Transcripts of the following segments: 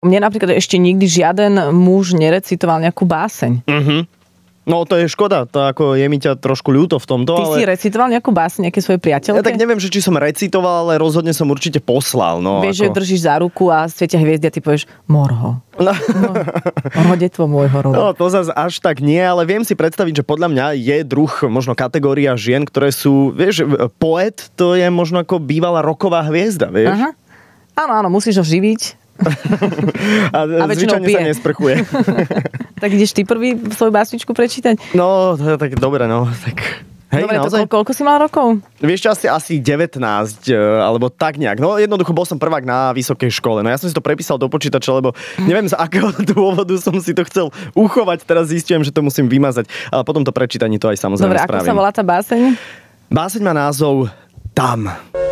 Mne napríklad ešte nikdy žiaden muž nerecitoval nejakú báseň. No to je škoda, to ako je mi ťa trošku ľúto v tomto. Ty si recitoval nejakú báseň nejaké svoje priateľke? Ja tak neviem, že či som recitoval, ale rozhodne som určite poslal. No, vieš, že ju držíš za ruku a svietia hviezdy a ty povieš Morho. Morho, detvo môjho rodu. No to zase až tak nie, ale viem si predstaviť, že podľa mňa je druh, možno kategória žien, ktoré sú, vieš, poet, to je možno ako bývalá roková hviezda, vieš? Aha. Áno, musíš ho živiť. A zvyčajne sa nesprchuje. Tak ideš ty prvý svoju básničku prečítať? No, tak dobre, no. Tak, hej, dobre, naozaj? Koľko si mal rokov? Vieš čo, asi 19, alebo tak nejak. No jednoducho bol som prvák na vysokej škole. No ja som si to prepísal do počítača, lebo neviem z akého dôvodu som si to chcel uchovať. Teraz zistujem, že to musím vymazať. Ale potom to prečítaní to aj samozrejme dobre, spravím. Dobre, ako sa volá tá báseň? Báseň má názov Tam.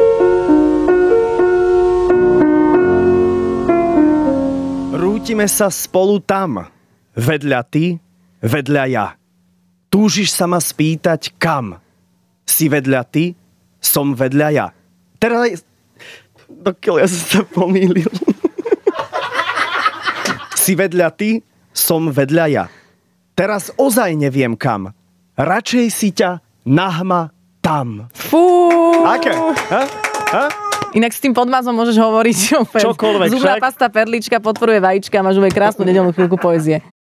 Rútime sa spolu tam. Vedľa ty, vedľa ja. Túžiš sa ma spýtať kam. Si vedľa ty, som vedľa ja. Teraz... Dokiaľ ja som sa pomýlil. Si vedľa ty, som vedľa ja. Teraz ozaj neviem kam. Radšej si ťa nahma tam. Fú! Aké? Inak s tým podmazom môžeš hovoriť opäť. Čokoľvek Zubná však. pasta Perlička podporuje vajíčka, máš krásnu nedeľnú chvíľku poézie.